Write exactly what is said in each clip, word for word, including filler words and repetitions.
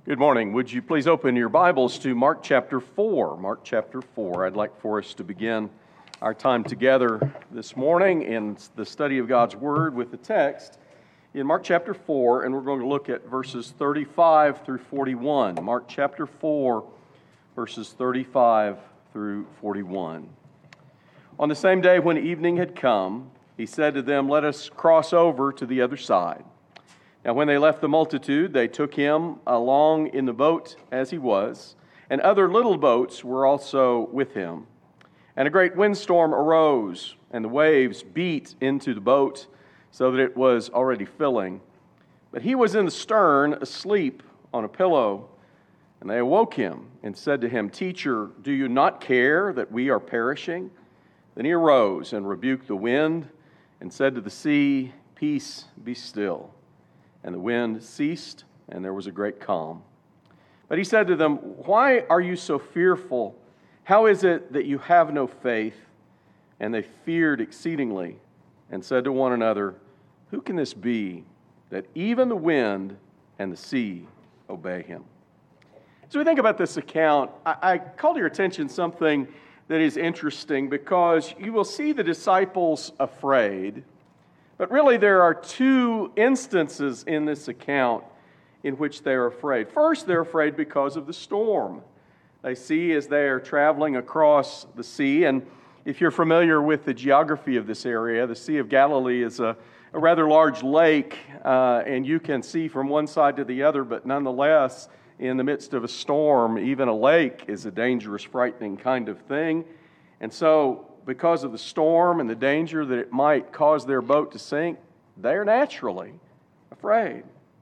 Good morning. Would you please open your Bibles to Mark chapter four? Mark chapter four. I'd like for us to begin our time together this morning in the study of God's Word with the text in Mark chapter four, and we're going to look at verses thirty-five through forty-one. Mark chapter four, verses thirty-five through forty-one. On the same day when evening had come, he said to them, "Let us cross over to the other side." Now when they left the multitude, they took him along in the boat as he was, and other little boats were also with him. And a great windstorm arose, and the waves beat into the boat, so that it was already filling. But he was in the stern, asleep on a pillow. And they awoke him and said to him, "Teacher, do you not care that we are perishing?" Then he arose and rebuked the wind, and said to the sea, "Peace, be still." And the wind ceased, and there was a great calm. But he said to them, "Why are you so fearful? How is it that you have no faith?" And they feared exceedingly, and said to one another, "Who can this be, that even the wind and the sea obey him?" So we think about this account. I, I call to your attention something that is interesting, because you will see the disciples afraid. But really, there are two instances in this account in which they are afraid. First, they're afraid because of the storm. They see as they are traveling across the sea, and if you're familiar with the geography of this area, the Sea of Galilee is a, a rather large lake, uh, and you can see from one side to the other, but nonetheless, in the midst of a storm, even a lake is a dangerous, frightening kind of thing. And so, because of the storm and the danger that it might cause their boat to sink, they are naturally afraid.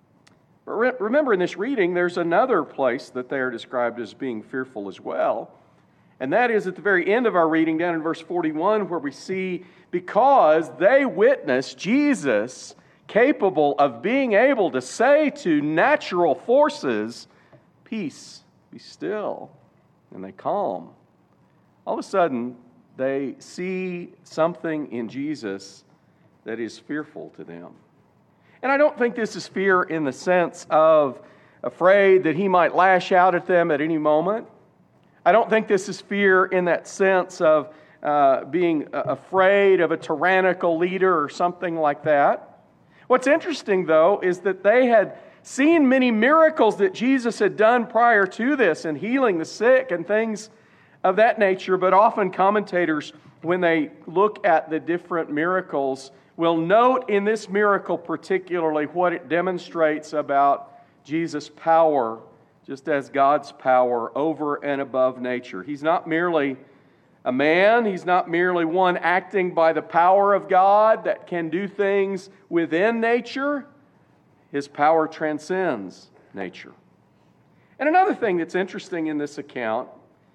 But re- remember, in this reading, there's another place that they are described as being fearful as well. And that is at the very end of our reading, down in verse forty-one, where we see, because they witnessed Jesus capable of being able to say to natural forces, "Peace, be still," and they calm. All of a sudden, they see something in Jesus that is fearful to them. And I don't think this is fear in the sense of afraid that he might lash out at them at any moment. I don't think this is fear in that sense of uh, being afraid of a tyrannical leader or something like that. What's interesting, though, is that they had seen many miracles that Jesus had done prior to this, and healing the sick and things of that nature. But often commentators, when they look at the different miracles, will note in this miracle particularly what it demonstrates about Jesus' power, just as God's power over and above nature. He's not merely a man. He's not merely one acting by the power of God that can do things within nature. His power transcends nature. And another thing that's interesting in this account,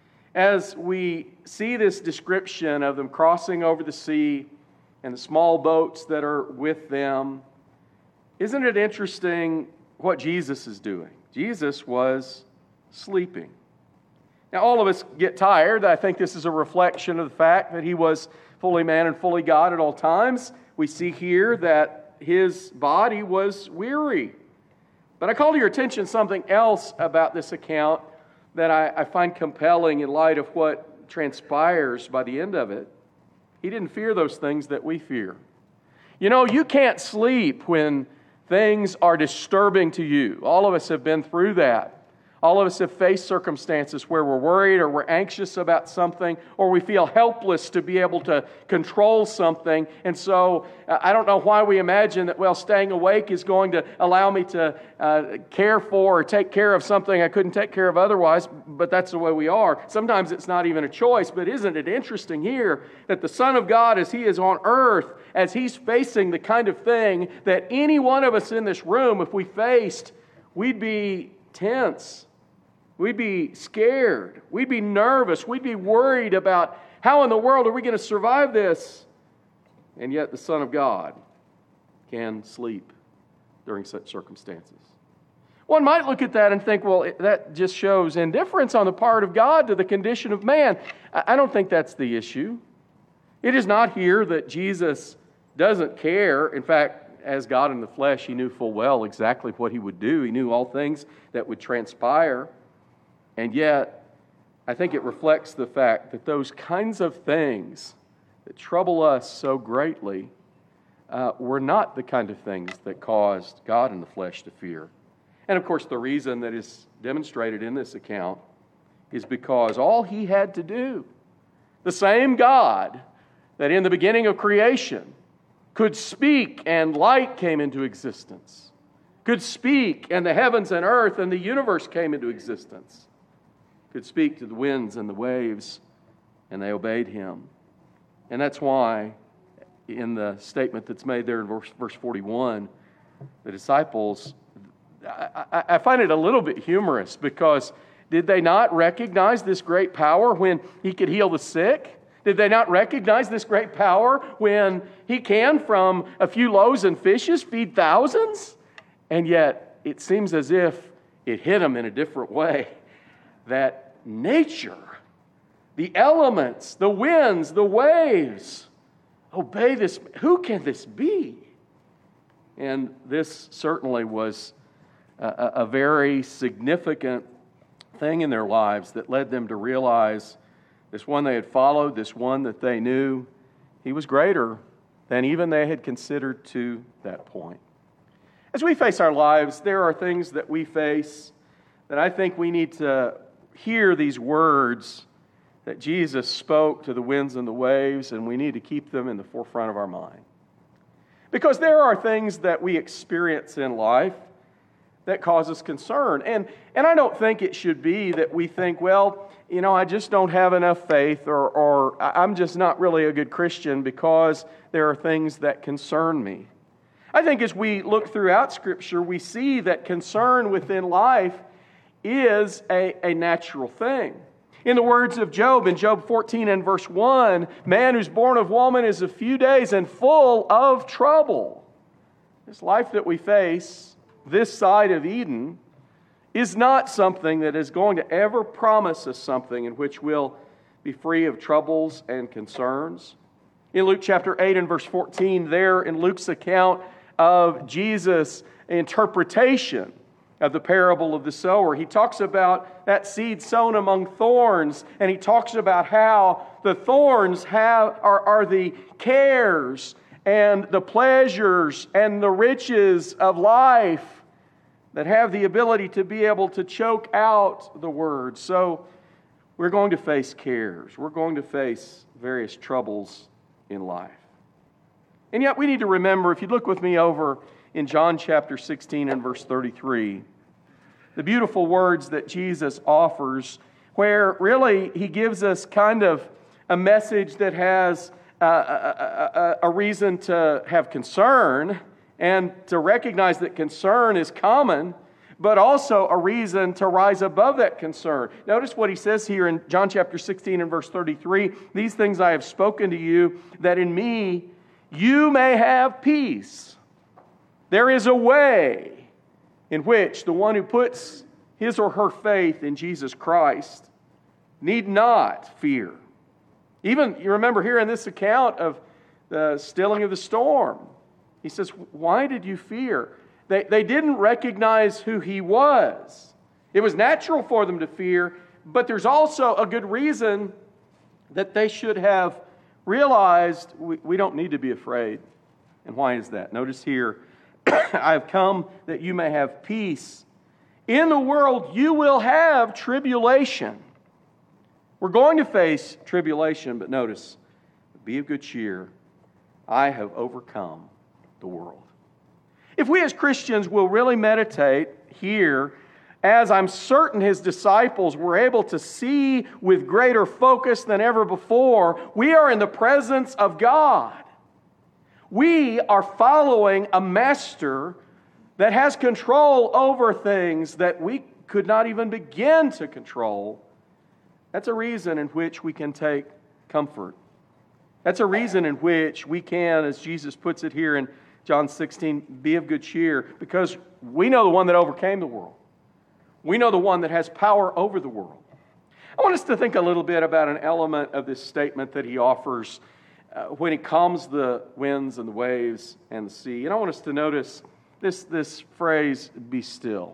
as we see this description of them crossing over the sea and the small boats that are with them, isn't it interesting what Jesus is doing? Jesus was sleeping. Now, all of us get tired. I think this is a reflection of the fact that he was fully man and fully God at all times. We see here that his body was weary. But I call to your attention something else about this account that I, I find compelling in light of what transpires by the end of it. He didn't fear those things that we fear. You know, you can't sleep when things are disturbing to you. All of us have been through that. All of us have faced circumstances where we're worried or we're anxious about something, or we feel helpless to be able to control something. And so uh, I don't know why we imagine that, well, staying awake is going to allow me to uh, care for or take care of something I couldn't take care of otherwise, but that's the way we are. Sometimes it's not even a choice, but isn't it interesting here that the Son of God, as He is on earth, as He's facing the kind of thing that any one of us in this room, if we faced, we'd be tense. We'd be scared. We'd be nervous. We'd be worried about how in the world are we going to survive this? And yet the Son of God can sleep during such circumstances. One might look at that and think, well, that just shows indifference on the part of God to the condition of man. I don't think that's the issue. It is not here that Jesus doesn't care. In fact, as God in the flesh, he knew full well exactly what he would do. He knew all things that would transpire. And yet, I think it reflects the fact that those kinds of things that trouble us so greatly uh, were not the kind of things that caused God in the flesh to fear. And of course, the reason that is demonstrated in this account is because all he had to do, the same God that in the beginning of creation could speak and light came into existence, could speak and the heavens and earth and the universe came into existence, could speak to the winds and the waves, and they obeyed him. And that's why in the statement that's made there in verse, verse forty-one, the disciples, I, I, I find it a little bit humorous, because did they not recognize this great power when he could heal the sick? Did they not recognize this great power when he can, from a few loaves and fishes, feed thousands? And yet, it seems as if it hit them in a different way. That nature, the elements, the winds, the waves, obey this. Who can this be? And this certainly was a, a very significant thing in their lives that led them to realize this one they had followed, this one that they knew, he was greater than even they had considered to that point. As we face our lives, there are things that we face that I think we need to hear these words that Jesus spoke to the winds and the waves, and we need to keep them in the forefront of our mind. Because there are things that we experience in life that cause us concern. And, and I don't think it should be that we think, well, you know, I just don't have enough faith, or, or I'm just not really a good Christian because there are things that concern me. I think as we look throughout Scripture, we see that concern within life is a, a natural thing. In the words of Job, in Job fourteen and verse one, man who's born of woman is a few days and full of trouble. This life that we face, this side of Eden, is not something that is going to ever promise us something in which we'll be free of troubles and concerns. In Luke chapter eight and verse fourteen, there in Luke's account of Jesus' interpretation of the parable of the sower, he talks about that seed sown among thorns, and he talks about how the thorns have are, are the cares and the pleasures and the riches of life that have the ability to be able to choke out the word. So we're going to face cares. We're going to face various troubles in life. And yet we need to remember, if you look with me over in John chapter sixteen and verse thirty-three, the beautiful words that Jesus offers, where really he gives us kind of a message that has a, a, a, a reason to have concern, and to recognize that concern is common, but also a reason to rise above that concern. Notice what he says here in John chapter sixteen and verse thirty-three. These things I have spoken to you, that in me you may have peace. There is a way in which the one who puts his or her faith in Jesus Christ need not fear. Even, you remember here in this account of the stilling of the storm, he says, why did you fear? They, they didn't recognize who he was. It was natural for them to fear, but there's also a good reason that they should have realized we, we don't need to be afraid. And why is that? Notice here, I have come that you may have peace. In the world you will have tribulation. We're going to face tribulation, but notice, be of good cheer. I have overcome the world. If we as Christians will really meditate here, as I'm certain his disciples were able to see with greater focus than ever before, we are in the presence of God. We are following a master that has control over things that we could not even begin to control. That's a reason in which we can take comfort. That's a reason in which we can, as Jesus puts it here in John sixteen, be of good cheer, because we know the one that overcame the world. We know the one that has power over the world. I want us to think a little bit about an element of this statement that he offers uh, when He calms the winds and the waves and the sea. And I want us to notice this, this phrase, be still.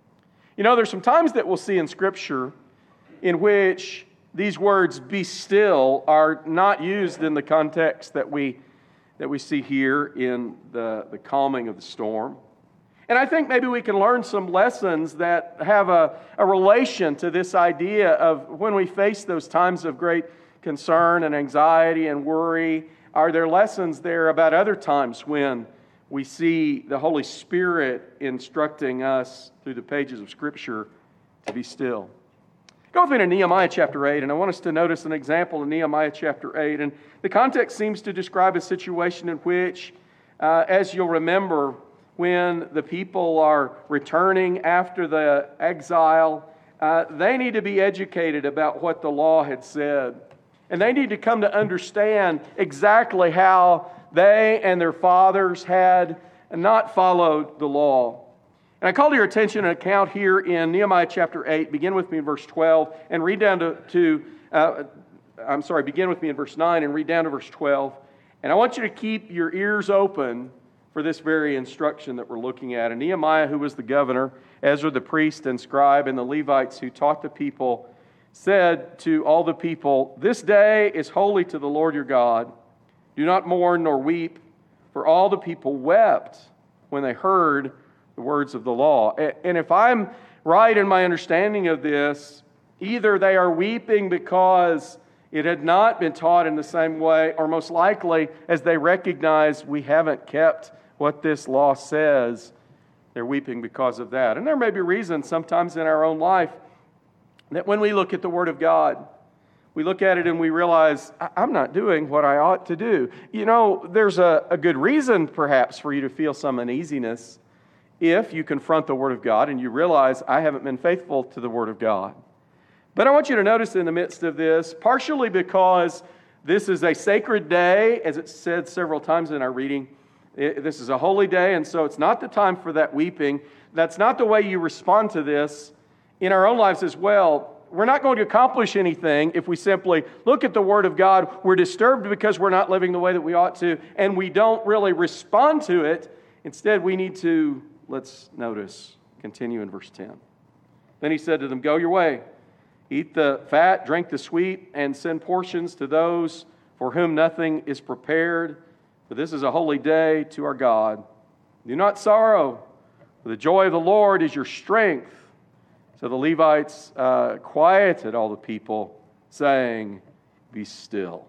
You know, there's some times that we'll see in Scripture in which these words, be still, are not used in the context that we that we see here in the, the calming of the storm. And I think maybe we can learn some lessons that have a, a relation to this idea of when we face those times of great concern and anxiety and worry. Are there lessons there about other times when we see the Holy Spirit instructing us through the pages of Scripture to be still? Go with me to Nehemiah chapter eight, and I want us to notice an example in Nehemiah chapter eight. And the context seems to describe a situation in which, uh, as you'll remember, when the people are returning after the exile, uh, they need to be educated about what the law had said. And they need to come to understand exactly how they and their fathers had not followed the law. And I call to your attention an account here in Nehemiah chapter eight. Begin with me in verse twelve and read down to, to uh, I'm sorry, begin with me in verse nine and read down to verse twelve. And I want you to keep your ears open for this very instruction that we're looking at. And Nehemiah, who was the governor, Ezra the priest and scribe, and the Levites who taught the people, said to all the people, "This day is holy to the Lord your God. Do not mourn nor weep," for all the people wept when they heard the words of the law. And if I'm right in my understanding of this, either they are weeping because it had not been taught in the same way, or most likely, as they recognize we haven't kept what this law says, they're weeping because of that. And there may be reasons sometimes in our own life that when we look at the Word of God, we look at it and we realize, I'm not doing what I ought to do. You know, there's a, a good reason perhaps for you to feel some uneasiness if you confront the Word of God and you realize, I haven't been faithful to the Word of God. But I want you to notice in the midst of this, partially because this is a sacred day, as it's said several times in our reading, it, this is a holy day, and so it's not the time for that weeping. That's not the way you respond to this in our own lives as well. We're not going to accomplish anything if we simply look at the Word of God. We're disturbed because we're not living the way that we ought to, and we don't really respond to it. Instead, we need to, let's notice, continue in verse ten. Then he said to them, "Go your way, eat the fat, drink the sweet, and send portions to those for whom nothing is prepared. For this is a holy day to our God. Do not sorrow, for the joy of the Lord is your strength." So the Levites uh, quieted all the people, saying, "Be still,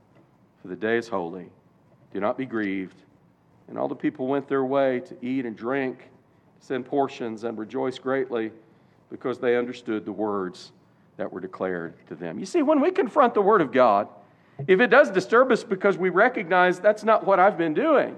for the day is holy. Do not be grieved." And all the people went their way to eat and drink, to send portions, and rejoice greatly, because they understood the words that were declared to them. You see, when we confront the Word of God, if it does disturb us because we recognize that's not what I've been doing,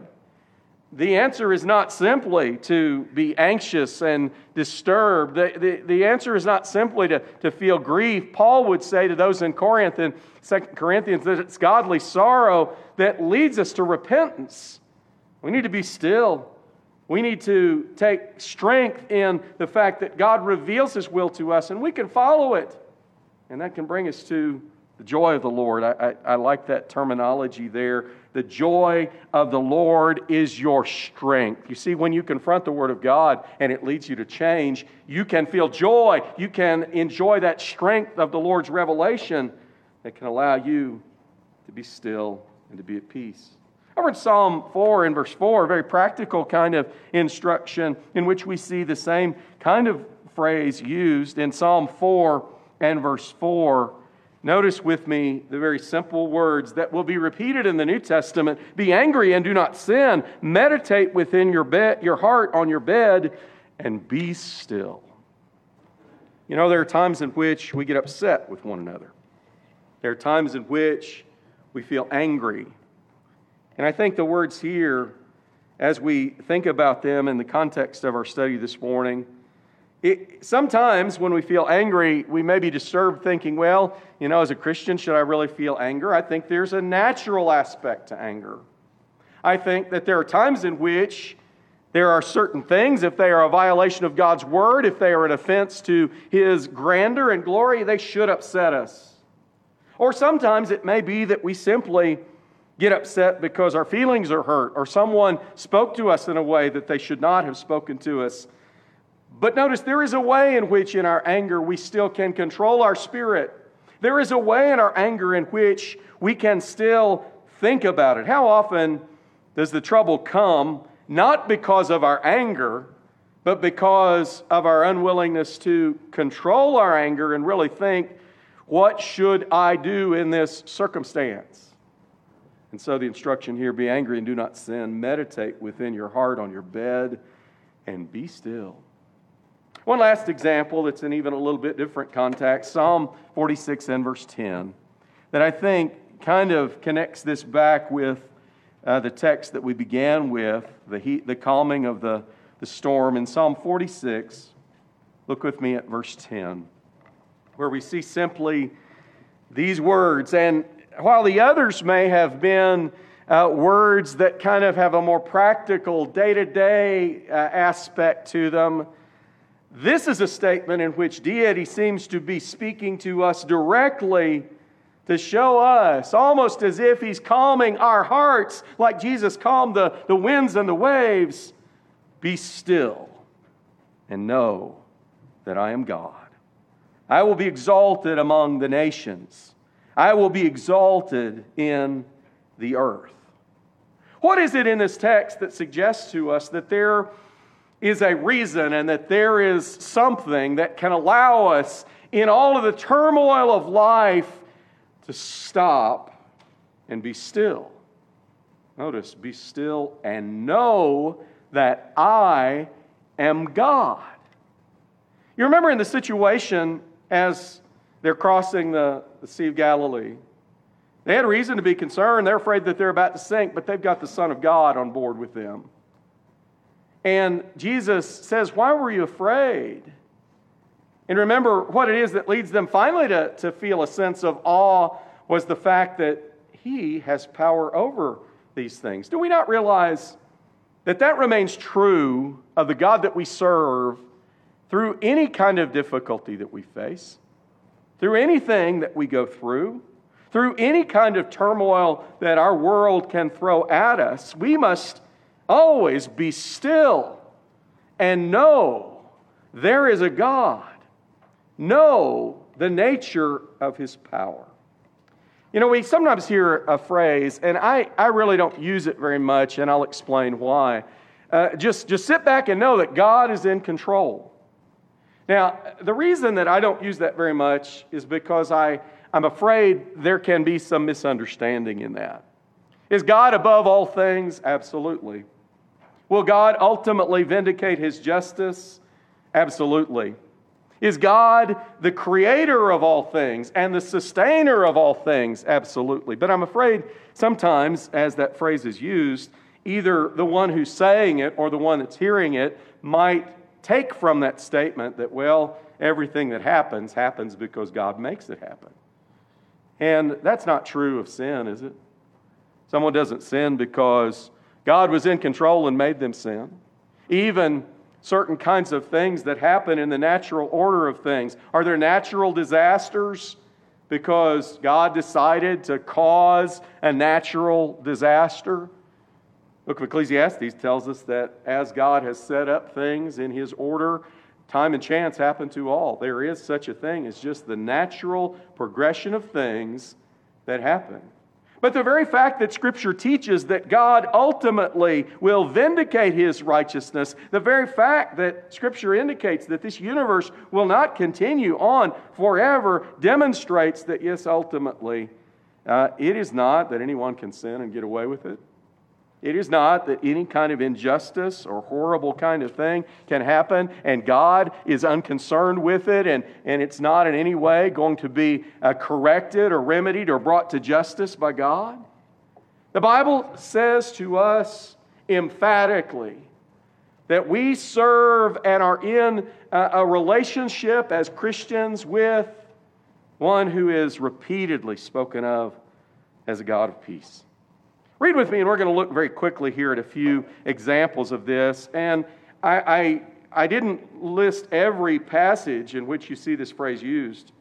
the answer is not simply to be anxious and disturbed. The, the, the answer is not simply to, to feel grief. Paul would say to those in Corinth, in Second Corinthians, that it's godly sorrow that leads us to repentance. We need to be still. We need to take strength in the fact that God reveals His will to us and we can follow it. And that can bring us to the joy of the Lord. I, I, I like that terminology there. The joy of the Lord is your strength. You see, when you confront the Word of God and it leads you to change, you can feel joy. You can enjoy that strength of the Lord's revelation that can allow you to be still and to be at peace. Over in Psalm four and verse four, a very practical kind of instruction in which we see the same kind of phrase used in Psalm four and verse four. Notice with me the very simple words that will be repeated in the New Testament. "Be angry and do not sin. Meditate within your bed, your heart on your bed, and be still." You know, there are times in which we get upset with one another. There are times in which we feel angry. And I think the words here, as we think about them in the context of our study this morning, It, sometimes when we feel angry, we may be disturbed thinking, well, you know, as a Christian, should I really feel anger? I think there's a natural aspect to anger. I think that there are times in which there are certain things, if they are a violation of God's Word, if they are an offense to His grandeur and glory, they should upset us. Or sometimes it may be that we simply get upset because our feelings are hurt or someone spoke to us in a way that they should not have spoken to us. But notice, there is a way in which in our anger we still can control our spirit. There is a way in our anger in which we can still think about it. How often does the trouble come not because of our anger, but because of our unwillingness to control our anger and really think, what should I do in this circumstance? And so the instruction here, be angry and do not sin. Meditate within your heart on your bed and be still. One last example that's in even a little bit different context, Psalm forty-six and verse ten, that I think kind of connects this back with uh, the text that we began with, the heat, the calming of the, the storm. In Psalm forty-six, look with me at verse ten, where we see simply these words. And while the others may have been uh, words that kind of have a more practical, day-to-day uh, aspect to them, this is a statement in which deity seems to be speaking to us directly to show us, almost as if He's calming our hearts, like Jesus calmed the, the winds and the waves. Be still and know that I am God. I will be exalted among the nations. I will be exalted in the earth. What is it in this text that suggests to us that there is a reason and that there is something that can allow us in all of the turmoil of life to stop and be still? Notice, be still and know that I am God. You remember in the situation as they're crossing the, the Sea of Galilee, they had reason to be concerned. They're afraid that they're about to sink, but they've got the Son of God on board with them. And Jesus says, why were you afraid? And remember, what it is that leads them finally to, to feel a sense of awe was the fact that He has power over these things. Do we not realize that that remains true of the God that we serve through any kind of difficulty that we face, through anything that we go through, through any kind of turmoil that our world can throw at us? We must always be still and know there is a God. Know the nature of His power. You know, we sometimes hear a phrase, and I, I really don't use it very much, and I'll explain why. Uh, just, just sit back and know that God is in control. Now, the reason that I don't use that very much is because I, I'm afraid there can be some misunderstanding in that. Is God above all things? Absolutely. Will God ultimately vindicate His justice? Absolutely. Is God the creator of all things and the sustainer of all things? Absolutely. But I'm afraid sometimes, as that phrase is used, either the one who's saying it or the one that's hearing it might take from that statement that, well, everything that happens, happens because God makes it happen. And that's not true of sin, is it? Someone doesn't sin because God was in control and made them sin. Even certain kinds of things that happen in the natural order of things. Are there natural disasters because God decided to cause a natural disaster? Book of Ecclesiastes tells us that as God has set up things in His order, time and chance happen to all. There is such a thing as just the natural progression of things that happen. But the very fact that Scripture teaches that God ultimately will vindicate His righteousness, the very fact that Scripture indicates that this universe will not continue on forever, demonstrates that, yes, ultimately, uh, it is not that anyone can sin and get away with it. It is not that any kind of injustice or horrible kind of thing can happen and God is unconcerned with it and, and it's not in any way going to be uh, corrected or remedied or brought to justice by God. The Bible says to us emphatically that we serve and are in a, a relationship as Christians with one who is repeatedly spoken of as a God of peace. Read with me, and we're going to look very quickly here at a few examples of this. And I, I, I didn't list every passage in which you see this phrase used,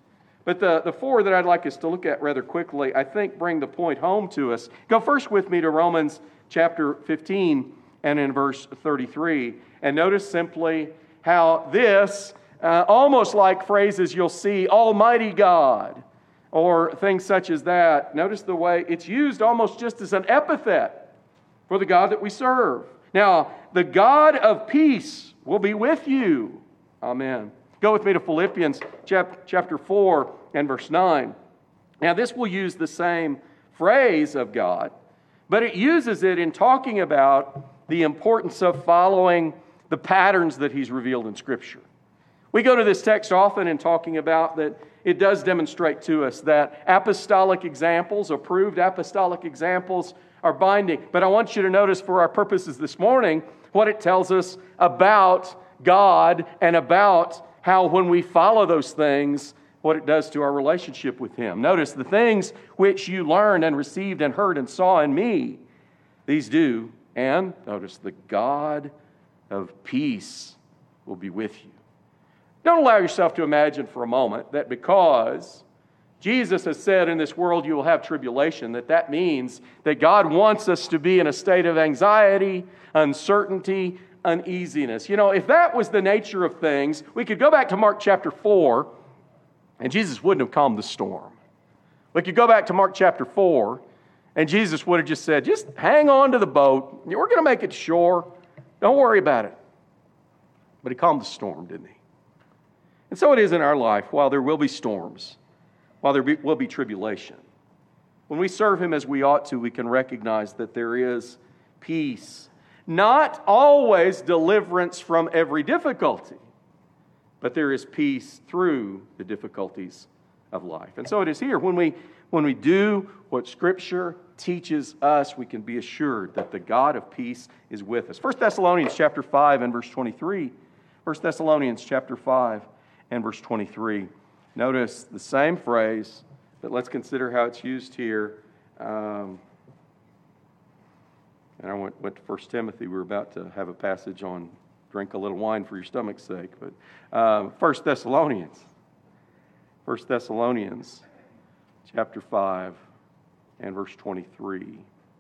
But the, the four that I'd like us to look at rather quickly, I think bring the point home to us. Go first with me to Romans chapter fifteen and in verse thirty-three. And notice simply how this, uh, almost like phrases you'll see, Almighty God, or things such as that. Notice the way it's used almost just as an epithet for the God that we serve. Now, the God of peace will be with you. Amen. Go with me to Philippians chapter four and verse nine. Now, this will use the same phrase of God, but it uses it in talking about the importance of following the patterns that He's revealed in Scripture. We go to this text often in talking about that it does demonstrate to us that apostolic examples, approved apostolic examples, are binding. But I want you to notice for our purposes this morning what it tells us about God and about how when we follow those things, what it does to our relationship with Him. Notice the things which you learned and received and heard and saw in me, these do, and notice the God of peace will be with you. Don't allow yourself to imagine for a moment that because Jesus has said in this world you will have tribulation, that that means that God wants us to be in a state of anxiety, uncertainty, uneasiness. You know, if that was the nature of things, we could go back to Mark chapter four, and Jesus wouldn't have calmed the storm. We could go back to Mark chapter four, and Jesus would have just said, just hang on to the boat. We're going to make it to shore. Don't worry about it. But He calmed the storm, didn't He? And so it is in our life. While there will be storms, while there be, will be tribulation, when we serve Him as we ought to, we can recognize that there is peace. Not always deliverance from every difficulty, but there is peace through the difficulties of life. And so it is here. When we, when we do what Scripture teaches us, we can be assured that the God of peace is with us. First Thessalonians chapter five and verse twenty-three. First Thessalonians chapter five and verse twenty-three. Notice the same phrase, but let's consider how it's used here. Um, and I went, went to First Timothy. We were about to have a passage on drink a little wine for your stomach's sake. But uh, First Thessalonians. First Thessalonians chapter five and verse twenty-three.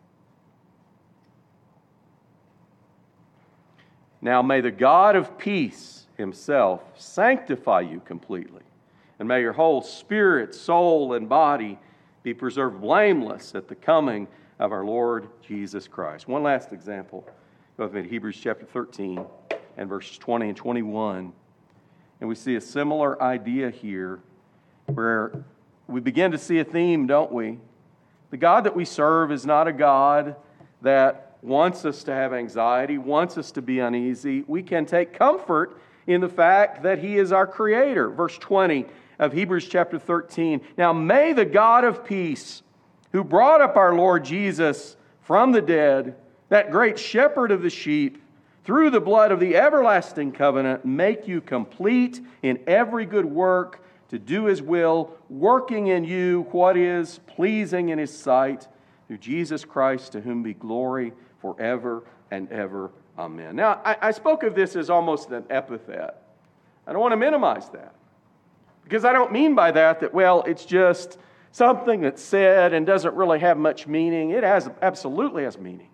Now may the God of peace Himself sanctify you completely, and may your whole spirit, soul, and body be preserved blameless at the coming of our Lord Jesus Christ. One last example. Go with me to Hebrews chapter thirteen and verses twenty and twenty-one. And we see a similar idea here where we begin to see a theme, don't we? The God that we serve is not a God that wants us to have anxiety, wants us to be uneasy. We can take comfort in the fact that He is our Creator. Verse twenty of Hebrews chapter thirteen. Now may the God of peace, who brought up our Lord Jesus from the dead, that great shepherd of the sheep, through the blood of the everlasting covenant, make you complete in every good work to do His will, working in you what is pleasing in His sight, through Jesus Christ, to whom be glory forever and ever. Amen. Now, I, I spoke of this as almost an epithet. I don't want to minimize that, because I don't mean by that that, well, it's just something that's said and doesn't really have much meaning. It has absolutely has meaning.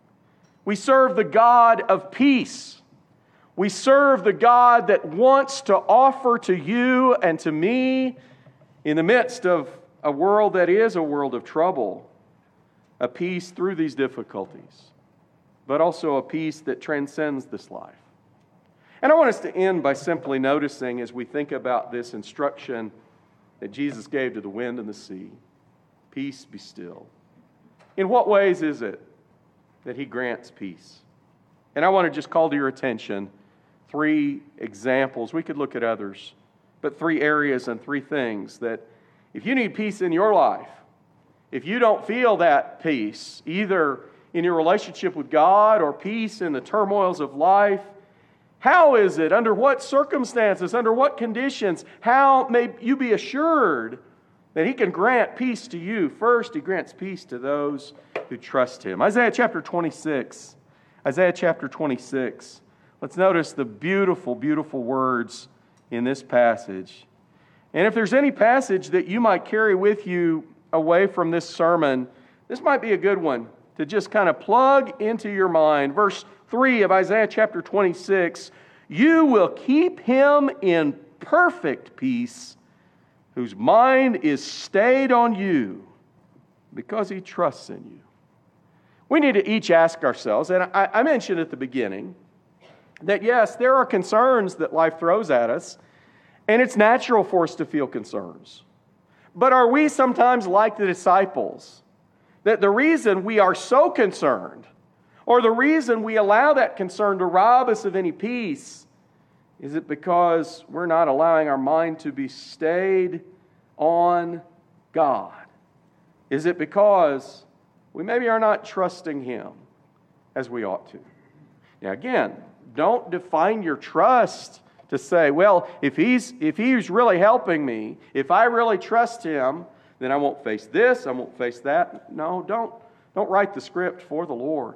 We serve the God of peace. We serve the God that wants to offer to you and to me, in the midst of a world that is a world of trouble, a peace through these difficulties, but also a peace that transcends this life. And I want us to end by simply noticing, as we think about this instruction that Jesus gave to the wind and the sea, peace be still. In what ways is it that He grants peace? And I want to just call to your attention three examples. We could look at others, but three areas and three things that if you need peace in your life, if you don't feel that peace, either in your relationship with God or peace in the turmoils of life, how is it, under what circumstances, under what conditions, how may you be assured that He can grant peace to you? First, He grants peace to those who trust Him. Isaiah chapter twenty-six. Isaiah chapter twenty-six. Let's notice the beautiful, beautiful words in this passage. And if there's any passage that you might carry with you away from this sermon, this might be a good one to just kind of plug into your mind. Verse three of Isaiah chapter twenty-six, you will keep him in perfect peace, whose mind is stayed on you, because he trusts in you. We need to each ask ourselves, and I, I mentioned at the beginning, that yes, there are concerns that life throws at us, and it's natural for us to feel concerns. But are we sometimes like the disciples, that the reason we are so concerned, or the reason we allow that concern to rob us of any peace, is it because we're not allowing our mind to be stayed on God? Is it because we maybe are not trusting Him as we ought to? Now again, don't define your trust to say, well, if he's, if he's really helping me, if I really trust Him, then I won't face this, I won't face that. No, don't, don't write the script for the Lord.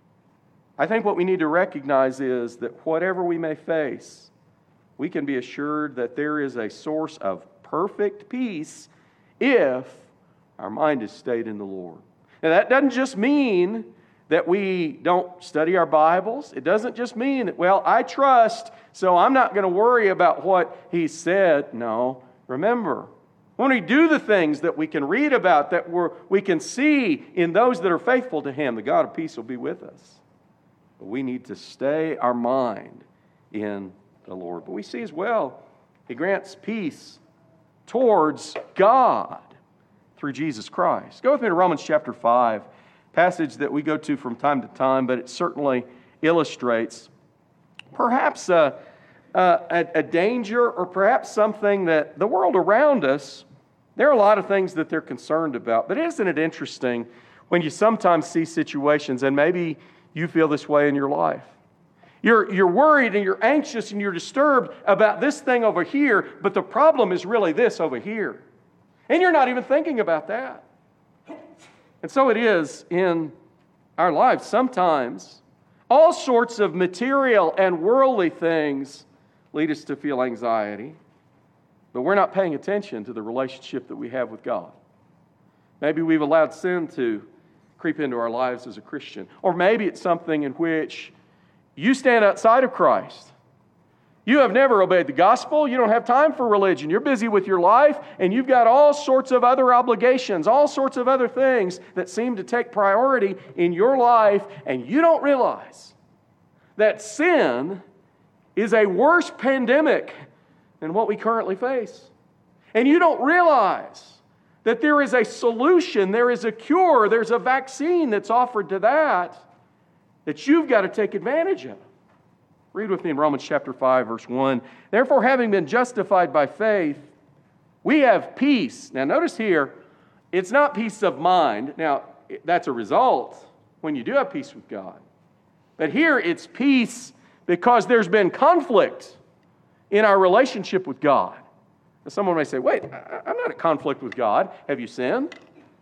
I think what we need to recognize is that whatever we may face, we can be assured that there is a source of perfect peace if our mind is stayed in the Lord. Now that doesn't just mean that we don't study our Bibles. It doesn't just mean that, well, I trust, so I'm not going to worry about what He said. No. Remember, when we do the things that we can read about, that we're, we can see in those that are faithful to Him, the God of peace will be with us. But we need to stay our mind in the Lord. But we see as well, He grants peace towards God through Jesus Christ. Go with me to Romans chapter five, passage that we go to from time to time, but it certainly illustrates perhaps a, a, a danger, or perhaps something that the world around us, there are a lot of things that they're concerned about. But isn't it interesting when you sometimes see situations, and maybe you feel this way in your life? You're, you're worried and you're anxious and you're disturbed about this thing over here, but the problem is really this over here. And you're not even thinking about that. And so it is in our lives. Sometimes all sorts of material and worldly things lead us to feel anxiety, but we're not paying attention to the relationship that we have with God. Maybe we've allowed sin to creep into our lives as a Christian. Or maybe it's something in which you stand outside of Christ. You have never obeyed the gospel. You don't have time for religion. You're busy with your life, and you've got all sorts of other obligations, all sorts of other things that seem to take priority in your life, and you don't realize that sin is a worse pandemic than what we currently face. And you don't realize that there is a solution, there is a cure, there's a vaccine that's offered to that, that you've got to take advantage of. Read with me in Romans chapter five, verse one. Therefore, having been justified by faith, we have peace. Now, notice here, it's not peace of mind. Now, that's a result when you do have peace with God. But here, it's peace because there's been conflict in our relationship with God. Now, someone may say, wait, I'm not at conflict with God. Have you sinned?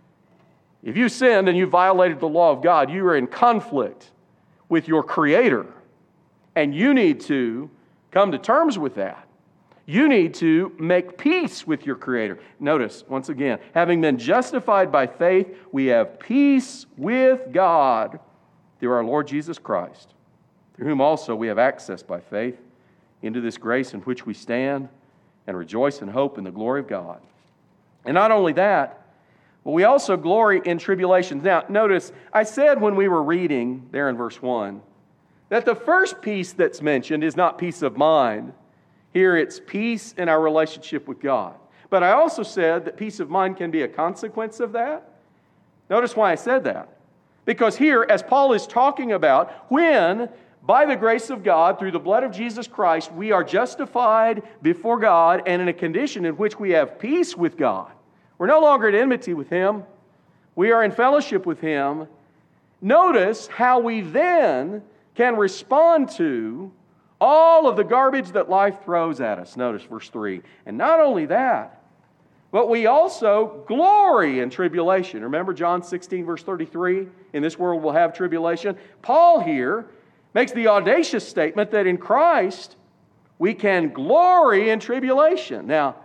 If you sinned and you violated the law of God, you are in conflict with your Creator. And you need to come to terms with that. You need to make peace with your Creator. Notice, once again, having been justified by faith, we have peace with God through our Lord Jesus Christ, through whom also we have access by faith into this grace in which we stand and rejoice in hope in the glory of God. And not only that, but we also glory in tribulations. Now, notice, I said when we were reading there in verse one, that the first peace that's mentioned is not peace of mind. Here it's peace in our relationship with God. But I also said that peace of mind can be a consequence of that. Notice why I said that. Because here, as Paul is talking about, when, by the grace of God, through the blood of Jesus Christ, we are justified before God and in a condition in which we have peace with God. We're no longer at enmity with Him. We are in fellowship with Him. Notice how we then can respond to all of the garbage that life throws at us. Notice verse three. And not only that, but we also glory in tribulation. Remember John sixteen, verse thirty-three? In this world we'll have tribulation. Paul here makes the audacious statement that in Christ we can glory in tribulation. Now,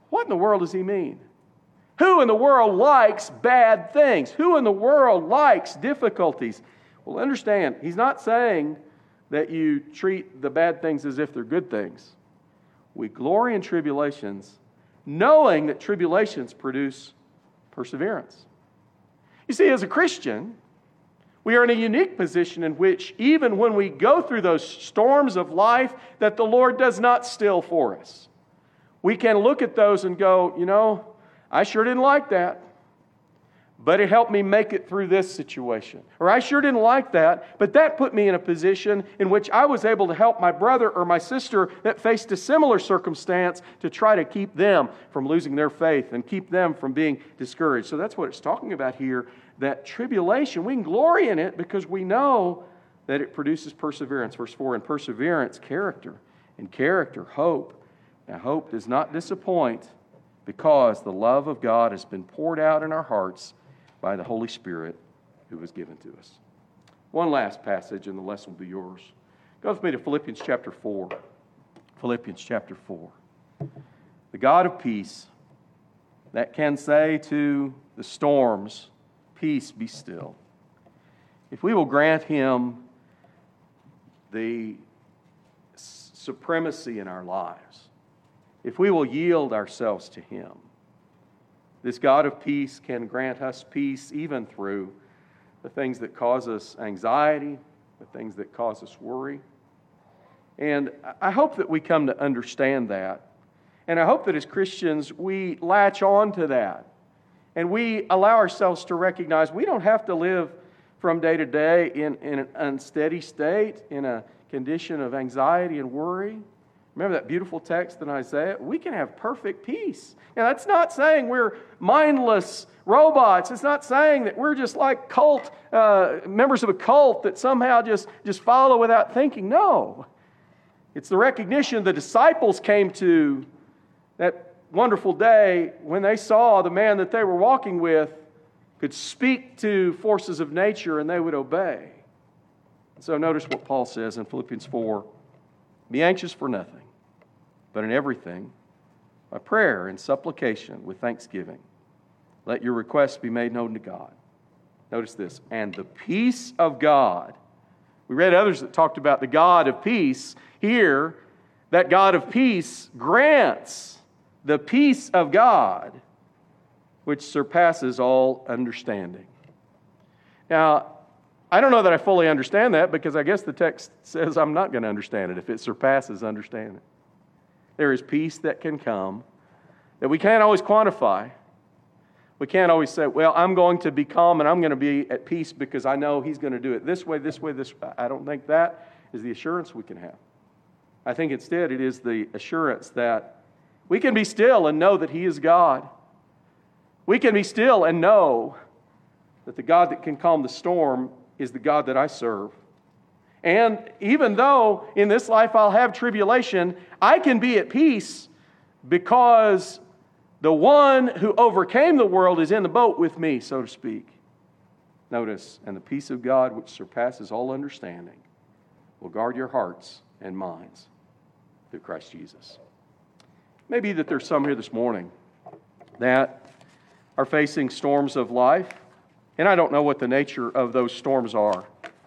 What in the world does he mean? Who in the world likes bad things? Who in the world likes difficulties? Well, understand, he's not saying that you treat the bad things as if they're good things. We glory in tribulations, knowing that tribulations produce perseverance. You see, as a Christian, we are in a unique position in which even when we go through those storms of life that the Lord does not still for us, we can look at those and go, you know, I sure didn't like that, but it helped me make it through this situation. Or I sure didn't like that, but that put me in a position in which I was able to help my brother or my sister that faced a similar circumstance to try to keep them from losing their faith and keep them from being discouraged. So that's what it's talking about here, that tribulation, we can glory in it because we know that it produces perseverance. Verse four, and perseverance, character, and character, hope. Now hope does not disappoint because the love of God has been poured out in our hearts by the Holy Spirit who was given to us. One last passage and the lesson will be yours. Go with me to Philippians chapter four. Philippians chapter four. The God of peace that can say to the storms, peace, be still. If we will grant Him the supremacy in our lives, if we will yield ourselves to Him, this God of peace can grant us peace even through the things that cause us anxiety, the things that cause us worry. And I hope that we come to understand that. And I hope that as Christians we latch on to that. And we allow ourselves to recognize we don't have to live from day to day in, in an unsteady state, in a condition of anxiety and worry. Remember that beautiful text in Isaiah? We can have perfect peace. Now, that's not saying we're mindless robots. It's not saying that we're just like cult, uh, members of a cult that somehow just, just follow without thinking. No. It's the recognition the disciples came to that wonderful day when they saw the man that they were walking with could speak to forces of nature and they would obey. So notice what Paul says in Philippians four. Be anxious for nothing, but in everything, by prayer and supplication with thanksgiving, let your requests be made known to God. Notice this, and the peace of God. We read others that talked about the God of peace. Here, that God of peace grants the peace of God, which surpasses all understanding. Now, I don't know that I fully understand that because I guess the text says I'm not going to understand it if it surpasses understanding. There is peace that can come that we can't always quantify. We can't always say, well, I'm going to be calm and I'm going to be at peace because I know He's going to do it this way, this way, this way. I don't think that is the assurance we can have. I think instead it is the assurance that we can be still and know that He is God. We can be still and know that the God that can calm the storm is the God that I serve. And even though in this life I'll have tribulation, I can be at peace because the one who overcame the world is in the boat with me, so to speak. Notice, and the peace of God which surpasses all understanding will guard your hearts and minds through Christ Jesus. Maybe that there's some here this morning that are facing storms of life, and I don't know what the nature of those storms are.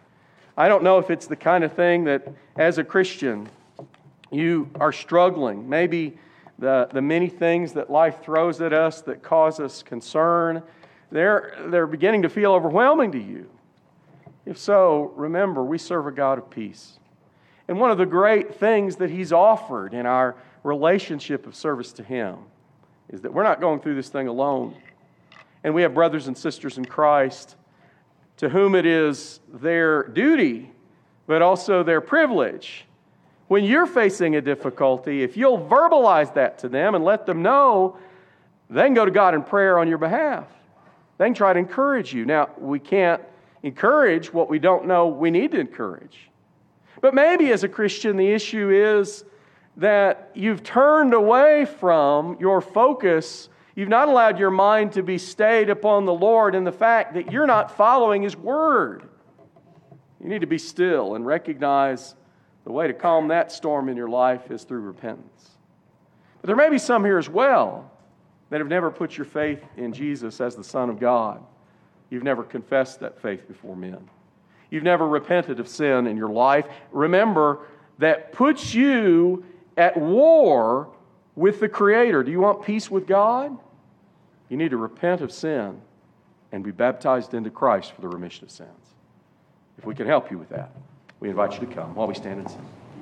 I don't know if it's the kind of thing that, as a Christian, you are struggling. Maybe the, the many things that life throws at us that cause us concern, they're, they're beginning to feel overwhelming to you. If so, remember, we serve a God of peace. And one of the great things that He's offered in our relationship of service to Him is that we're not going through this thing alone. And we have brothers and sisters in Christ to whom it is their duty, but also their privilege. When you're facing a difficulty, if you'll verbalize that to them and let them know, they can go to God in prayer on your behalf. They can try to encourage you. Now, we can't encourage what we don't know we need to encourage. But maybe as a Christian, the issue is that you've turned away from your focus. You've not allowed your mind to be stayed upon the Lord and the fact that you're not following His Word. You need to be still and recognize the way to calm that storm in your life is through repentance. But there may be some here as well that have never put your faith in Jesus as the Son of God. You've never confessed that faith before men. You've never repented of sin in your life. Remember, that puts you at war with the Creator. Do you want peace with God? You need to repent of sin and be baptized into Christ for the remission of sins. If we can help you with that, we invite you to come while we stand and sing.